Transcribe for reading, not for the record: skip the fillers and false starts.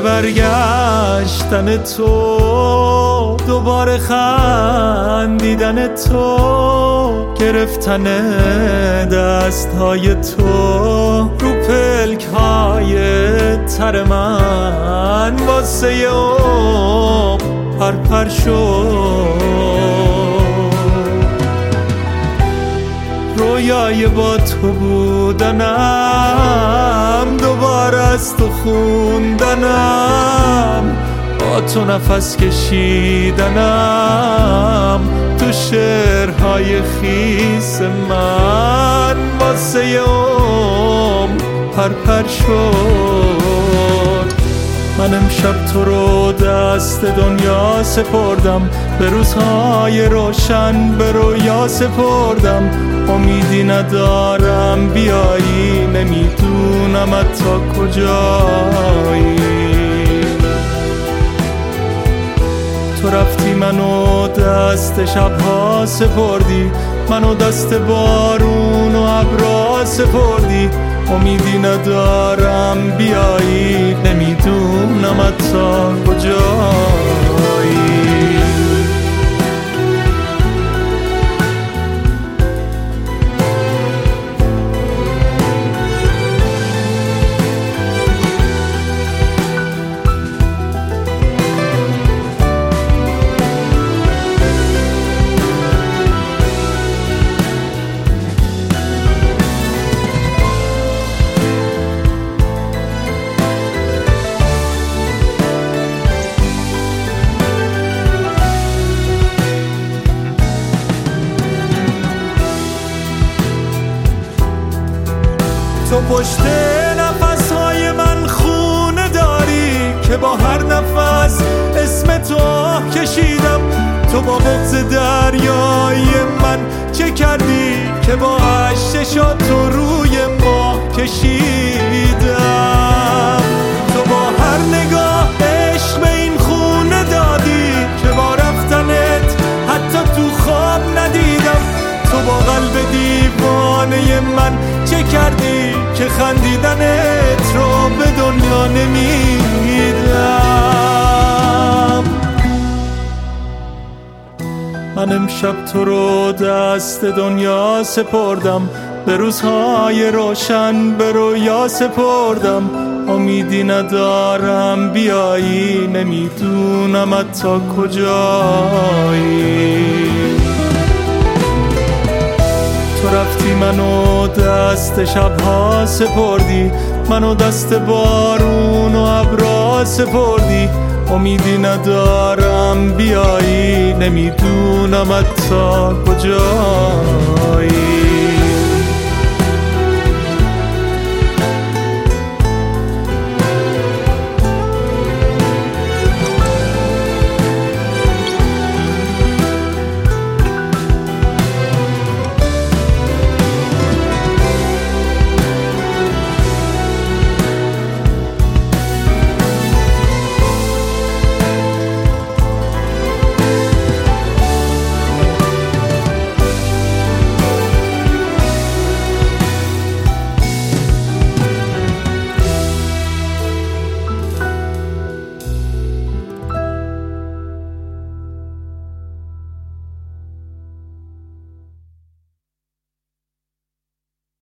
برگشتن تو، دوباره خندیدن تو، گرفتن دستهای تو رو پلک‌های تر من واسه پرپر شد. رویای با تو بودنم، دوباره از تو خوندنم، با تو نفس کشیدنم، تو شعرهای خیس من واسه پرپر شد. من امشب تو رو دست دنیا سپردم، به روزهای روشن به رویا سپردم. امیدی ندارم بیایی، نمیدونم تا کجایی. تو رفتی منو دست شبها سپردی، منو دست بارون و ابرا سپردی. امیدی ندارم بیایی، نمیدونم تا کجایی. تو پشت نفسهای من خونه داری که با هر نفس اسم تو کشیدم. تو با بغض دریای من چه کردی که با اشک تو روی ما کشیدم. تو با هر نگاه عشق به این خونه دادی که با رفتنت حتی تو خواب ندیدم. تو با قلب دیوانه من چه کردی که خندیدنت رو به دنیا نمیدم. من امشب تو رو دست دنیا سپردم، به روزهای روشن به رویا سپردم. امیدی ندارم بیایی، نمیدونم تا کجایی. تو رفتی منو دست شبها سپردی، منو دست بارون و ابرا سپردی. امیدی ندارم بیایی، نمیدونم تا کجایی.